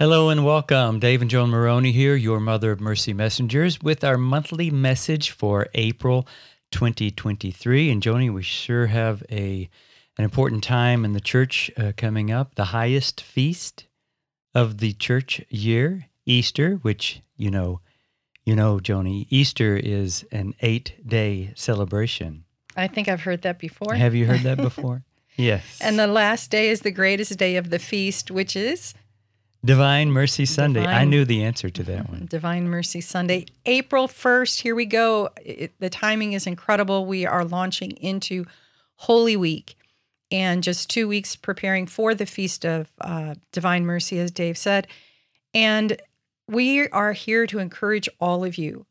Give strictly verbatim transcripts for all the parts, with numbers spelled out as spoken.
Hello and welcome. Dave and Joan Maroney here, your Mother of Mercy messengers, with our monthly message for April twenty twenty-three. And Joni, we sure have a an important time in the church uh, coming up, the highest feast of the church year, Easter, which, you know, you know, Joni, Easter is an eight-day celebration. I think I've heard that before. Have you heard that before? Yes. And the last day is the greatest day of the feast, which is? Divine Mercy Sunday. Divine, I knew the answer to that one. Divine Mercy Sunday. April first, here we go. It, the timing is incredible. We are launching into Holy Week and just two weeks preparing for the Feast of uh, Divine Mercy, as Dave said. And we are here to encourage all of you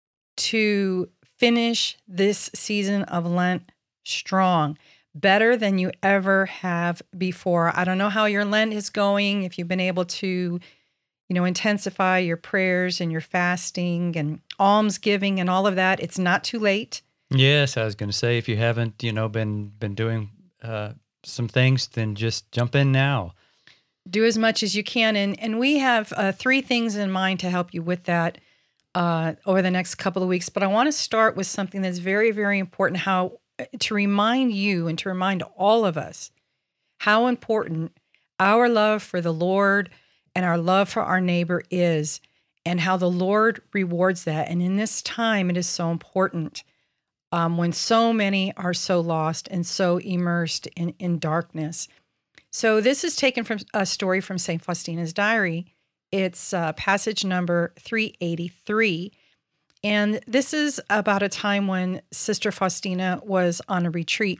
to finish this season of Lent strong, better than you ever have before. I don't know how your Lent is going, if you've been able to, you know, intensify your prayers and your fasting and almsgiving and all of that. It's not too late. Yes, I was going to say, if you haven't, you know, been been doing uh, some things, then just jump in now. Do as much as you can. And, and we have uh, three things in mind to help you with that uh, over the next couple of weeks. But I want to start with something that's very, very important, how to remind you and to remind all of us how important our love for the Lord and our love for our neighbor is, and how the Lord rewards that. And in this time, it is so important um, when so many are so lost and so immersed in, in darkness. So this is taken from a story from Saint Faustina's diary. It's uh, passage number three eighty-three. And this is about a time when Sister Faustina was on a retreat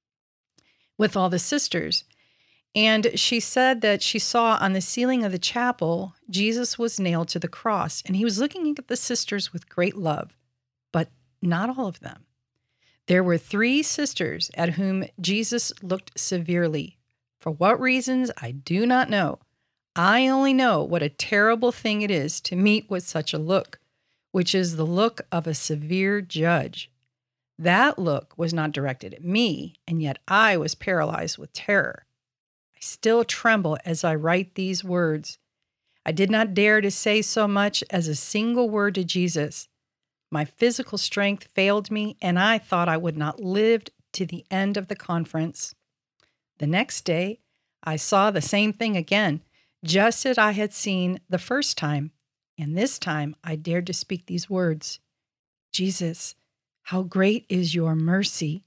with all the sisters. And she said that she saw on the ceiling of the chapel, Jesus was nailed to the cross. And he was looking at the sisters with great love, but not all of them. There were three sisters at whom Jesus looked severely. For what reasons, I do not know. I only know what a terrible thing it is to meet with such a look, which is the look of a severe judge. That look was not directed at me, and yet I was paralyzed with terror. I still tremble as I write these words. I did not dare to say so much as a single word to Jesus. My physical strength failed me, and I thought I would not live to the end of the conference. The next day, I saw the same thing again, just as I had seen the first time. And this time I dared to speak these words. Jesus, how great is your mercy.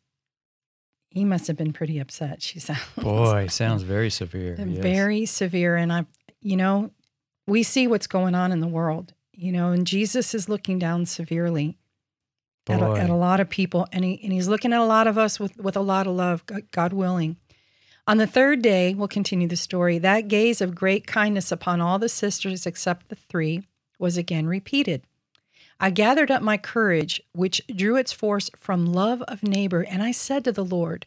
He must have been pretty upset, she sounds. Boy, sounds very severe. Very yes. severe. And I, you know, we see what's going on in the world, you know, and Jesus is looking down severely at a, at a lot of people. And, he, and he's looking at a lot of us with, with a lot of love, God willing. On the third day, we'll continue the story, that gaze of great kindness upon all the sisters except the three was again repeated. I gathered up my courage, which drew its force from love of neighbor, and I said to the Lord,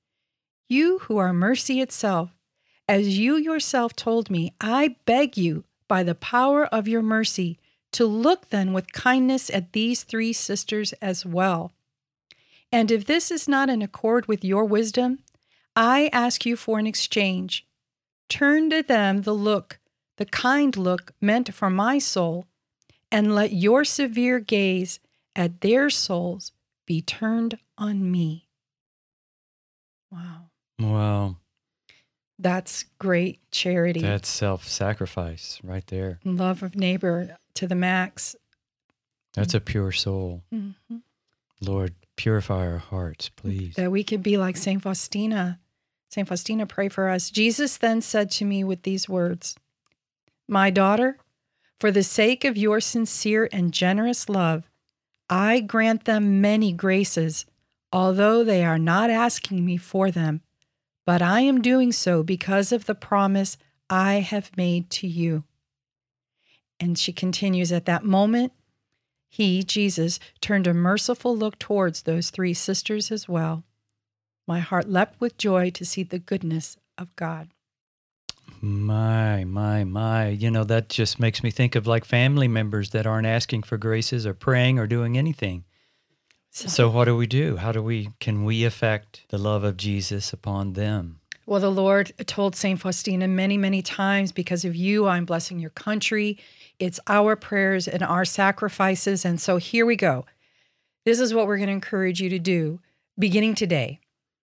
you who are mercy itself, as you yourself told me, I beg you, by the power of your mercy, to look then with kindness at these three sisters as well. And if this is not in accord with your wisdom, I ask you for an exchange. Turn to them the look, the kind look meant for my soul, and let your severe gaze at their souls be turned on me. Wow. Wow. That's great charity. That's self-sacrifice right there. Love of neighbor to the max. That's a pure soul. Mm-hmm. Lord, purify our hearts, please. That we could be like Saint Faustina. Saint Faustina, pray for us. Jesus then said to me with these words, my daughter, for the sake of your sincere and generous love, I grant them many graces, although they are not asking me for them, but I am doing so because of the promise I have made to you. And she continues, at that moment, he, Jesus, turned a merciful look towards those three sisters as well. My heart leapt with joy to see the goodness of God. My, my, my. You know, that just makes me think of like family members that aren't asking for graces or praying or doing anything. So, so what do we do? How do we, can we affect the love of Jesus upon them? Well, the Lord told Saint Faustina many, many times, because of you, I'm blessing your country. It's our prayers and our sacrifices. And so here we go. This is what we're going to encourage you to do beginning today.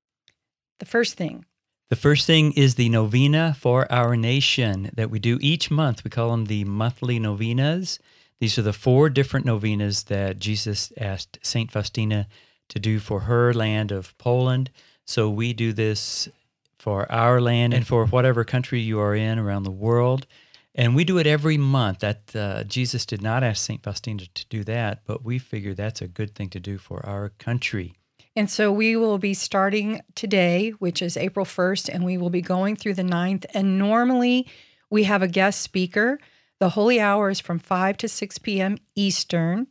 The first thing. The first thing is the novena for our nation that we do each month. We call them the monthly novenas. These are the four different novenas that Jesus asked Saint Faustina to do for her land of Poland. So we do this for our land and for whatever country you are in around the world. And we do it every month. That uh, Jesus did not ask Saint Faustina to do that, but we figure that's a good thing to do for our country. And so we will be starting today, which is April first, and we will be going through the ninth. And normally we have a guest speaker. The Holy Hour is from five to six p.m. Eastern.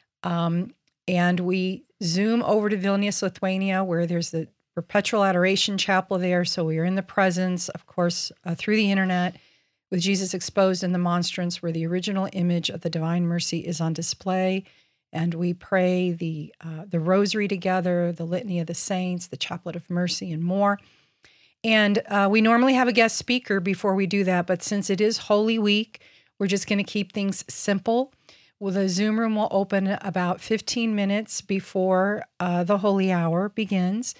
Um, and we Zoom over to Vilnius, Lithuania, where there's the Perpetual Adoration Chapel there. So we are in the presence, of course, uh, through the internet, with Jesus exposed in the monstrance, where the original image of the Divine Mercy is on display. And we pray the uh, the Rosary together, the Litany of the Saints, the Chaplet of Mercy, and more. And uh, we normally have a guest speaker before we do that, but since it is Holy Week, we're just going to keep things simple. Well, the Zoom room will open about fifteen minutes before uh, the Holy Hour begins.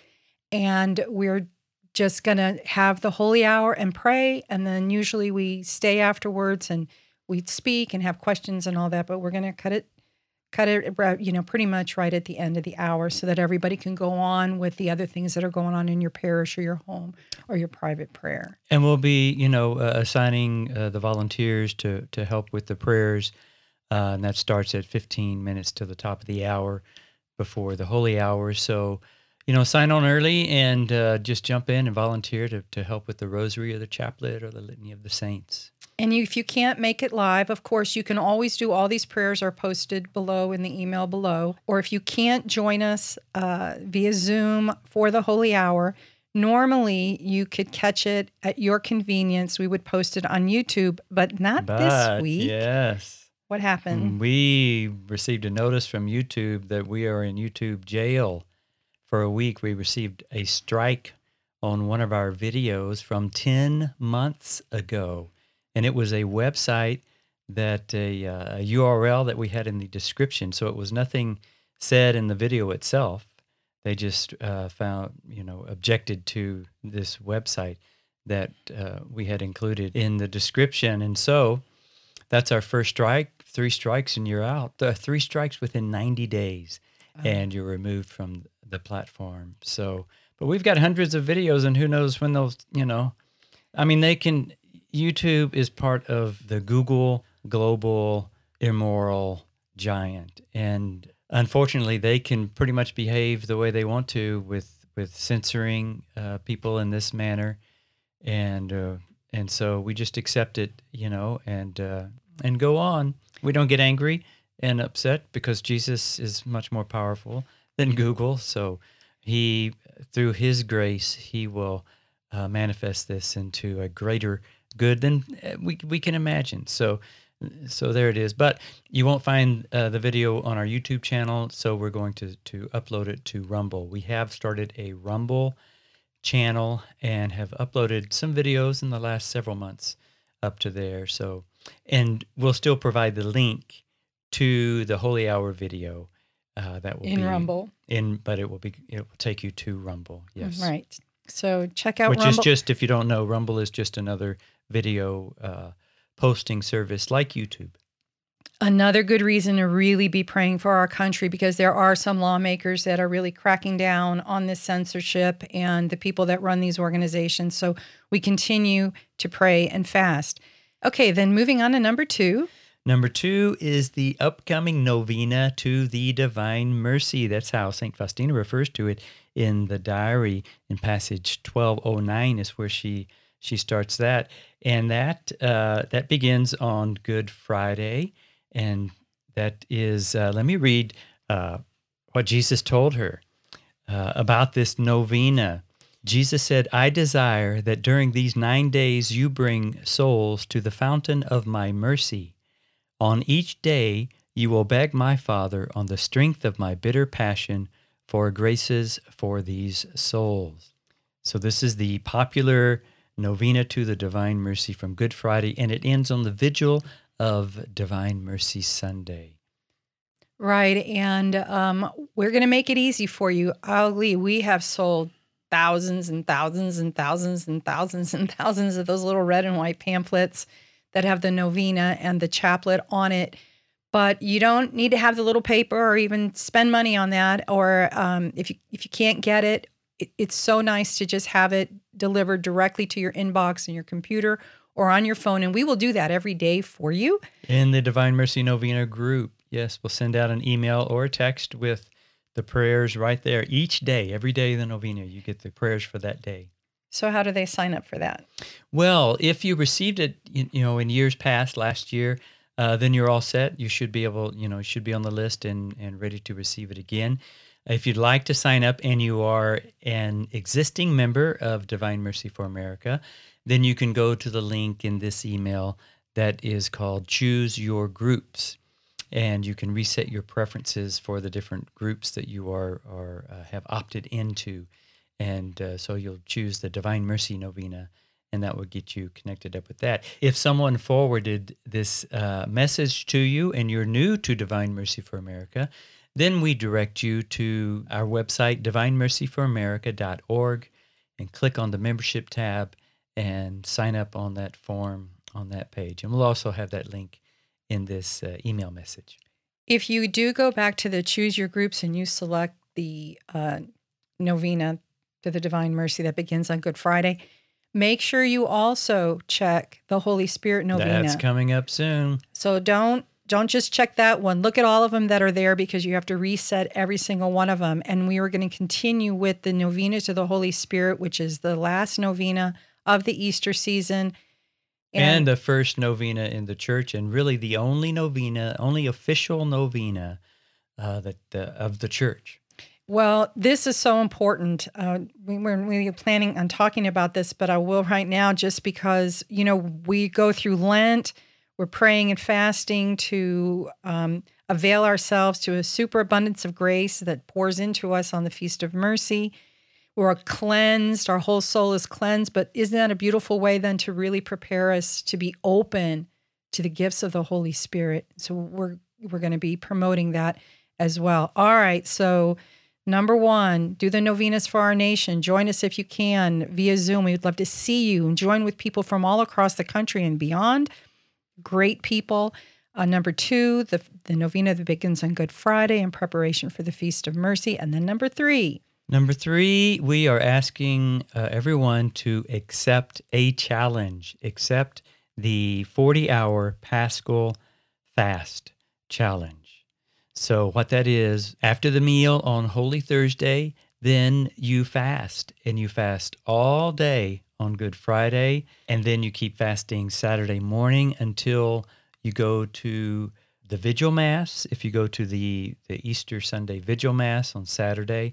And we're just going to have the Holy Hour and pray. And then usually we stay afterwards and we speak and have questions and all that. But we're going to cut it, cut it, you know, pretty much right at the end of the hour so that everybody can go on with the other things that are going on in your parish or your home or your private prayer. And we'll be, you know, uh, assigning uh, the volunteers to, to help with the prayers. Uh, and that starts at fifteen minutes to the top of the hour before the Holy Hour. So, you know, sign on early and uh, just jump in and volunteer to, to help with the Rosary or the Chaplet or the Litany of the Saints. And you, if you can't make it live, of course, you can always do all these prayers are posted below in the email below. Or if you can't join us uh, via Zoom for the Holy Hour, normally you could catch it at your convenience. We would post it on YouTube, but not But, this week. yes. What happened? We received a notice from YouTube that we are in YouTube jail. For a week, we received a strike on one of our videos from ten months ago. And it was a website that a, uh, a U R L that we had in the description. So it was nothing said in the video itself. They just uh, found, you know, objected to this website that uh, we had included in the description. And so that's our first strike. Three strikes and you're out. Uh, three strikes within ninety days. And you're removed from the platform. So, but we've got hundreds of videos, and who knows when those, you know, I mean, they can, YouTube is part of the Google global immoral giant. And unfortunately, they can pretty much behave the way they want to with, with censoring uh, people in this manner. And, uh, and so we just accept it, you know, and, uh, and go on. We don't get angry and upset because Jesus is much more powerful than Google. So he, through his grace, he will uh, manifest this into a greater good than we we can imagine. So so there it is. But you won't find uh, the video on our YouTube channel, so we're going to, to upload it to Rumble. We have started a Rumble channel and have uploaded some videos in the last several months up to there. So, and we'll still provide the link to the Holy Hour video uh, that will in be Rumble. In, but it will be it will take you to Rumble. Yes, Right. So check out which Rumble. is just, if you don't know, Rumble is just another video uh, posting service like YouTube. Another good reason to really be praying for our country, because there are some lawmakers that are really cracking down on this censorship and the people that run these organizations. So we continue to pray and fast. Okay, then moving on to number two. Number two is the upcoming novena to the Divine Mercy. That's how Saint Faustina refers to it in the diary. In passage twelve oh nine is where she she starts that, and that uh, that begins on Good Friday, and that is. Uh, let me read uh, what Jesus told her uh, about this novena. Jesus said, "I desire that during these nine days you bring souls to the fountain of my mercy. On each day you will beg my Father on the strength of my bitter passion for graces for these souls." So this is the popular Novena to the Divine Mercy from Good Friday, and it ends on the vigil of Divine Mercy Sunday. Right. And um, we're going to make it easy for you. Ali, we have sold thousands and thousands and thousands and thousands and thousands of those little red and white pamphlets that have the novena and the chaplet on it. But you don't need to have the little paper or even spend money on that. Or um, if you if you can't get it, it, it's so nice to just have it delivered directly to your inbox in your computer or on your phone. And we will do that every day for you. In the Divine Mercy Novena group, yes, we'll send out an email or a text with the prayers right there. Each day, every day of the novena, you get the prayers for that day. So how do they sign up for that? Well, if you received it, you, you know, in years past, last year, uh, then you're all set. You should be able, you know, should be on the list and, and ready to receive it again. If you'd like to sign up and you are an existing member of Divine Mercy for America, then you can go to the link in this email that is called Choose Your Groups. And you can reset your preferences for the different groups that you are, are uh, have opted into. And uh, so you'll choose the Divine Mercy Novena, and that will get you connected up with that. If someone forwarded this uh, message to you and you're new to Divine Mercy for America, then we direct you to our website, divine mercy for america dot org, and click on the membership tab and sign up on that form on that page. And we'll also have that link in this uh, email message. If you do go back to the Choose Your Groups and you select the uh, novena to the Divine Mercy that begins on Good Friday, make sure you also check the Holy Spirit Novena. That's coming up soon. So don't don't just check that one. Look at all of them that are there, because you have to reset every single one of them. And we are going to continue with the Novena to the Holy Spirit, which is the last novena of the Easter season. And, and the first novena in the church, and really the only novena, only official novena uh, that uh, of the church. Well, this is so important. Uh, we were really planning on talking about this, but I will right now, just because, you know, we go through Lent, we're praying and fasting to um, avail ourselves to a superabundance of grace that pours into us on the Feast of Mercy. We're cleansed, our whole soul is cleansed, but isn't that a beautiful way then to really prepare us to be open to the gifts of the Holy Spirit? So we're we're going to be promoting that as well. All right, so number one, do the novenas for our nation. Join us if you can via Zoom. We would love to see you and join with people from all across the country and beyond. Great people. Uh, number two, the, the novena that begins on Good Friday in preparation for the Feast of Mercy. And then number three. Number three, we are asking uh, everyone to accept a challenge. Accept the forty-hour Paschal Fast Challenge. So what that is, after the meal on Holy Thursday, then you fast, and you fast all day on Good Friday, and then you keep fasting Saturday morning until you go to the Vigil Mass, if you go to the, the Easter Sunday Vigil Mass on Saturday,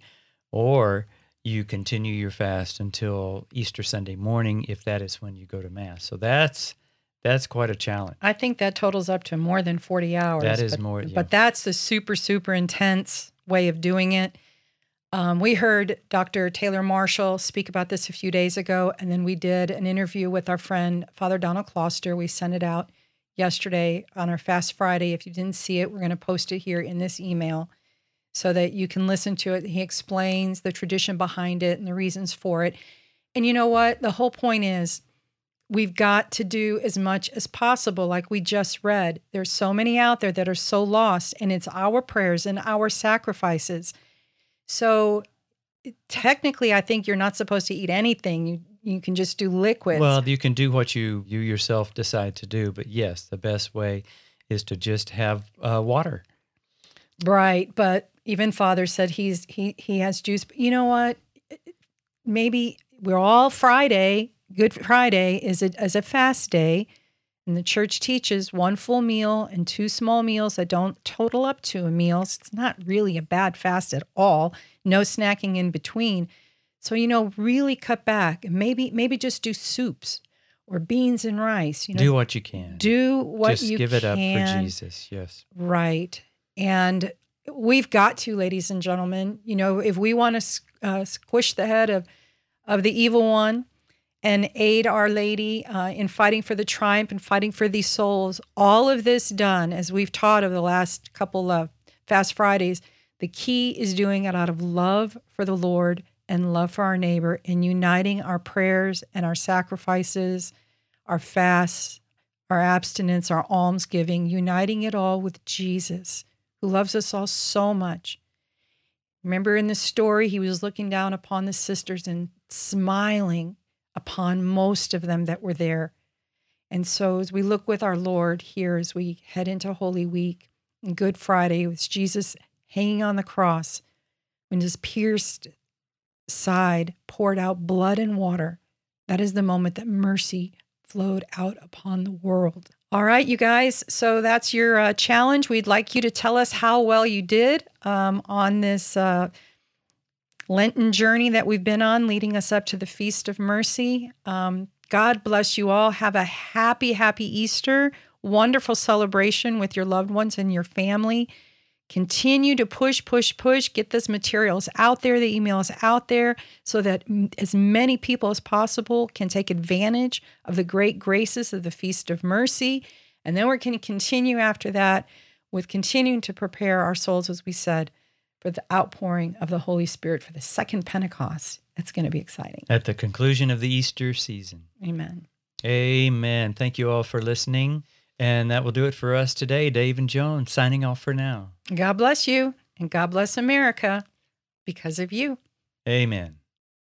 or you continue your fast until Easter Sunday morning, if that is when you go to Mass. So that's That's quite a challenge. I think that totals up to more than forty hours. That is but, more, yeah. But that's the super, super intense way of doing it. Um, we heard Doctor Taylor Marshall speak about this a few days ago, and then we did an interview with our friend, Father Donald Kloster. We sent it out yesterday on our Fast Friday. If you didn't see it, we're going to post it here in this email so that you can listen to it. He explains the tradition behind it and the reasons for it. And you know what? The whole point is, we've got to do as much as possible, like we just read. There's so many out there that are so lost, and it's our prayers and our sacrifices. So technically, I think you're not supposed to eat anything. You you can just do liquids. Well, you can do what you, you yourself decide to do, but yes, the best way is to just have uh, water. Right, but even Father said he's he he has juice. But you know what? Maybe we're all Friday. Good Friday is a, as a fast day, and the church teaches one full meal and two small meals that don't total up to a meal. So it's not really a bad fast at all. No snacking in between. So, you know, really cut back and maybe maybe just do soups or beans and rice. You know, do what you can. Do what just you can. Just give it up for Jesus. Yes. Right. And we've got to, ladies and gentlemen, you know, if we want to uh, squish the head of of the evil one and aid Our Lady uh, in fighting for the triumph and fighting for these souls. All of this done, as we've taught over the last couple of Fast Fridays, the key is doing it out of love for the Lord and love for our neighbor, and uniting our prayers and our sacrifices, our fasts, our abstinence, our almsgiving, uniting it all with Jesus, who loves us all so much. Remember in the story, he was looking down upon the sisters and smiling upon most of them that were there. And so as we look with our Lord here, as we head into Holy Week and Good Friday, with Jesus hanging on the cross, when his pierced side poured out blood and water, that is the moment that mercy flowed out upon the world. All right, you guys. So that's your uh, challenge. We'd like you to tell us how well you did um, on this uh, Lenten journey that we've been on, leading us up to the Feast of Mercy. Um, God bless you all. Have a happy, happy Easter. Wonderful celebration with your loved ones and your family. Continue to push, push, push. Get those materials out there, the emails out there, so that as many people as possible can take advantage of the great graces of the Feast of Mercy. And then we're going to continue after that with continuing to prepare our souls, as we said, for the outpouring of the Holy Spirit for the second Pentecost. It's going to be exciting. At the conclusion of the Easter season. Amen. Amen. Thank you all for listening. And that will do it for us today. Dave and Joan signing off for now. God bless you, and God bless America because of you. Amen.